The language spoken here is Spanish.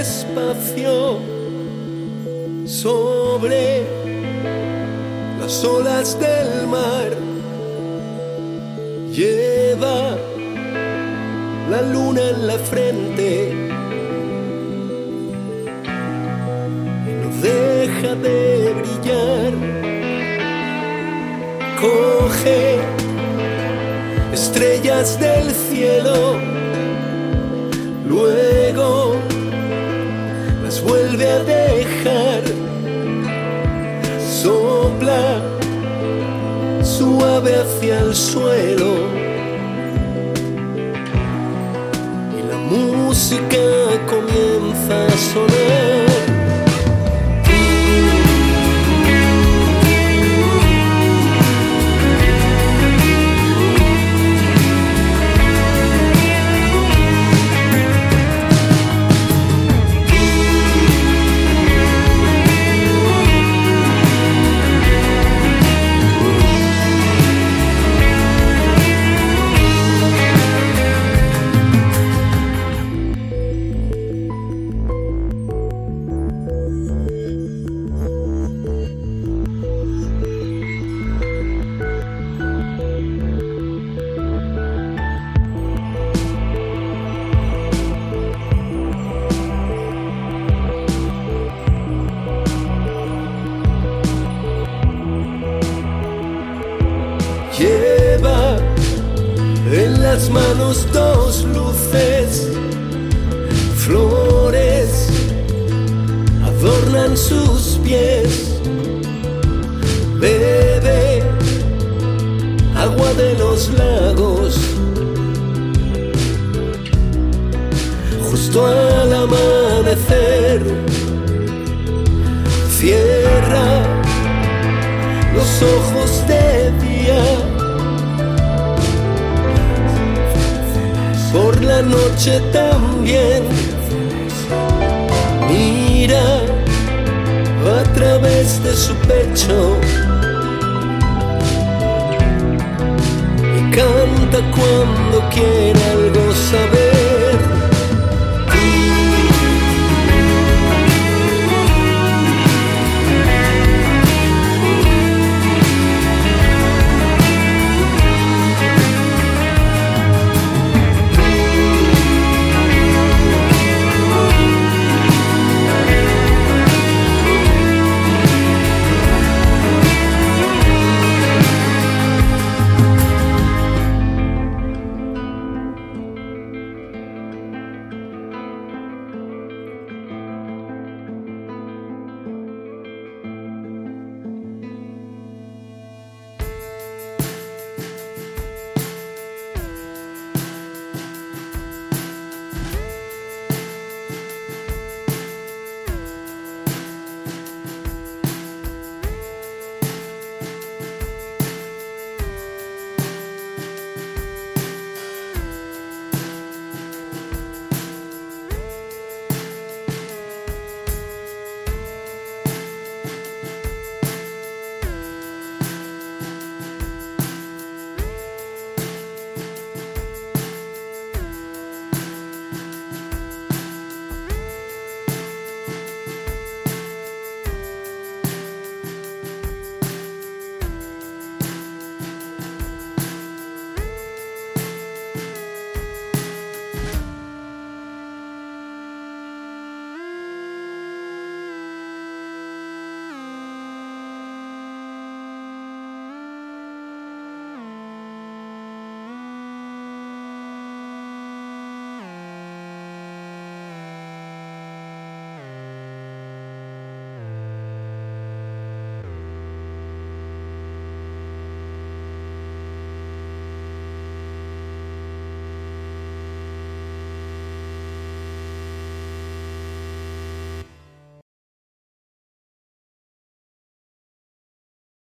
despacio sobre las olas del mar. Lleva la luna en la frente y no deja de brillar. Coge estrellas del cielo, luego las vuelve a dejar. Sopla suave hacia el suelo y la música comienza a sonar. Lleva en las manos dos luces, flores adornan sus pies. Bebe agua de los lagos, justo al amanecer. Cierra los ojos de día, por la noche también. Mira a través de su pecho y canta cuando quiera algo saber.